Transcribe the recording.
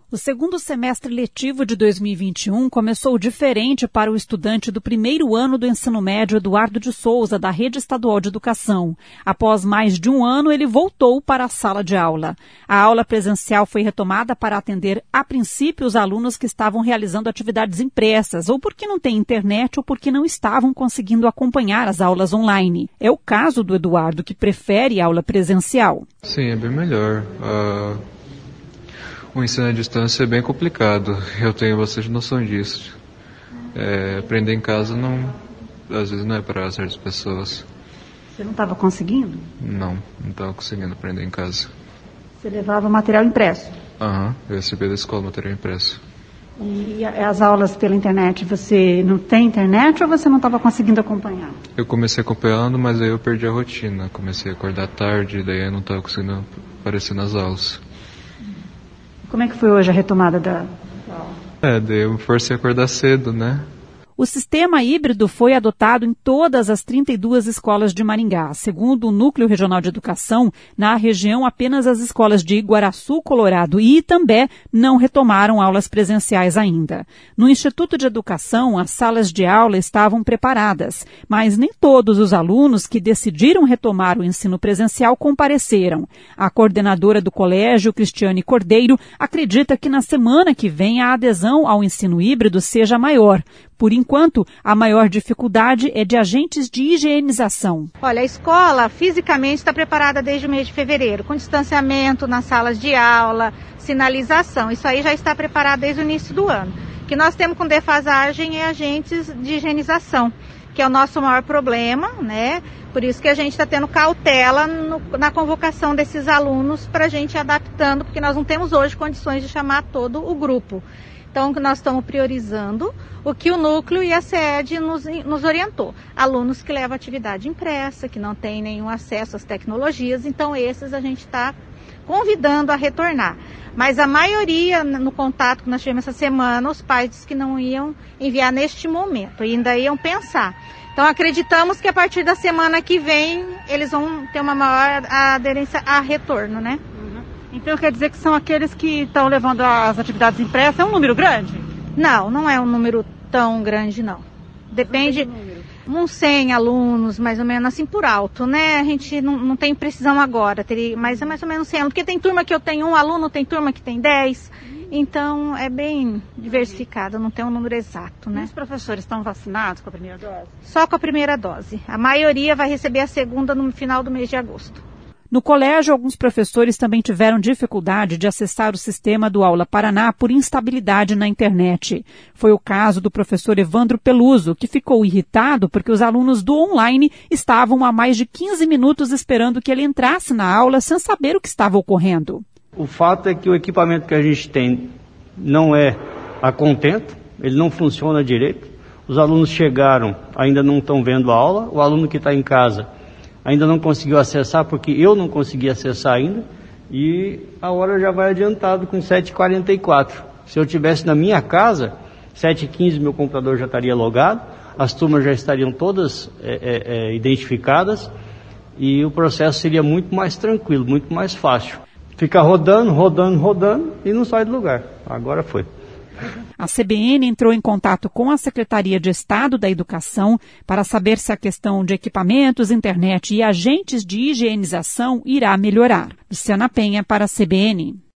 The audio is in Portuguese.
O segundo semestre letivo de 2021 começou diferente para o estudante do primeiro ano do ensino médio Eduardo de Souza, da Rede Estadual de Educação. Após mais de um ano, ele voltou para a sala de aula. A aula presencial foi retomada para atender, a princípio, os alunos que estavam realizando atividades impressas, ou porque não têm internet ou porque não estavam conseguindo acompanhar as aulas online. É o caso do Eduardo, que prefere a aula presencial. Sim, é bem melhor. O ensino à distância é bem complicado, eu tenho bastante noção disso. Aprender em casa às vezes não é para certas pessoas. Você não estava conseguindo? Não estava conseguindo aprender em casa. Você levava material impresso? Eu recebi da escola material impresso. E as aulas pela internet, você não tem internet ou você não estava conseguindo acompanhar? Eu comecei acompanhando, mas aí eu perdi a rotina. Comecei a acordar tarde, daí eu não estava conseguindo aparecer nas aulas. Como é que foi hoje a retomada da aula? Daí eu me forcei a acordar cedo, né? O sistema híbrido foi adotado em todas as 32 escolas de Maringá. Segundo o Núcleo Regional de Educação, na região apenas as escolas de Iguaraçu, Colorado e Itambé não retomaram aulas presenciais ainda. No Instituto de Educação, as salas de aula estavam preparadas, mas nem todos os alunos que decidiram retomar o ensino presencial compareceram. A coordenadora do colégio, Cristiane Cordeiro, acredita que na semana que vem a adesão ao ensino híbrido seja maior. Por enquanto, a maior dificuldade é de agentes de higienização. Olha, a escola fisicamente está preparada desde o mês de fevereiro, com distanciamento nas salas de aula, sinalização. Isso aí já está preparado desde o início do ano. O que nós temos com defasagem é agentes de higienização, que é o nosso maior problema, né? Por isso que a gente está tendo cautela na convocação desses alunos para a gente ir adaptando, porque nós não temos hoje condições de chamar todo o grupo. Então, nós estamos priorizando o que o núcleo e a SED nos orientou. Alunos que levam atividade impressa, que não têm nenhum acesso às tecnologias, então esses a gente está convidando a retornar. Mas a maioria, no contato que nós tivemos essa semana, os pais disseram que não iam enviar neste momento, ainda iam pensar. Então, acreditamos que a partir da semana que vem, eles vão ter uma maior aderência a retorno, né? Então quer dizer que são aqueles que estão levando as atividades impressas, é um número grande? Não é um número tão grande, não. Depende, uns 100 alunos, mais ou menos assim por alto, né? A gente não tem precisão agora, mas é mais ou menos 100 alunos, porque tem turma que eu tenho 1 aluno, tem turma que tem 10, então é bem diversificado, não tem um número exato, né? E os professores estão vacinados com a primeira dose? Só com a primeira dose. A maioria vai receber a segunda no final do mês de agosto. No colégio, alguns professores também tiveram dificuldade de acessar o sistema do Aula Paraná por instabilidade na internet. Foi o caso do professor Evandro Peluso, que ficou irritado porque os alunos do online estavam há mais de 15 minutos esperando que ele entrasse na aula sem saber o que estava ocorrendo. O fato é que o equipamento que a gente tem não é a contento, ele não funciona direito. Os alunos chegaram, ainda não estão vendo a aula, o aluno que está em casa ainda não conseguiu acessar, porque eu não consegui acessar ainda, e a hora já vai adiantado com 7h44. Se eu estivesse na minha casa, 7h15 meu computador já estaria logado, as turmas já estariam todas identificadas, e o processo seria muito mais tranquilo, muito mais fácil. Fica rodando, e não sai do lugar. Agora foi. A CBN entrou em contato com a Secretaria de Estado da Educação para saber se a questão de equipamentos, internet e agentes de higienização irá melhorar. Luciana Penha para a CBN.